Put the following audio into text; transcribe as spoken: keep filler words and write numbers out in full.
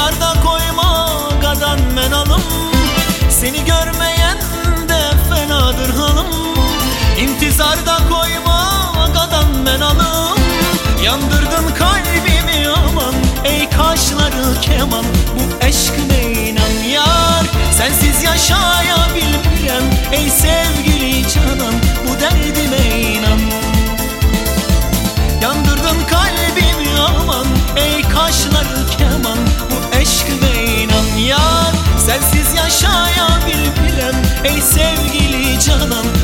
İntizarda koymadan men alım, seni görmeyen de fenadır halım. İntizarda koymadan men alım, yandırdın kalbimi aman, ey kaşları keman. Bu eşkine inan yar, sensiz yaşayabilmirem, ey sevgili canan, bu derdime inan. Yandırdın kalbimi aman, ey kaşları keman. Bu eşkime inan yar, sensiz yaşayabilmirem, ey sevgili canan.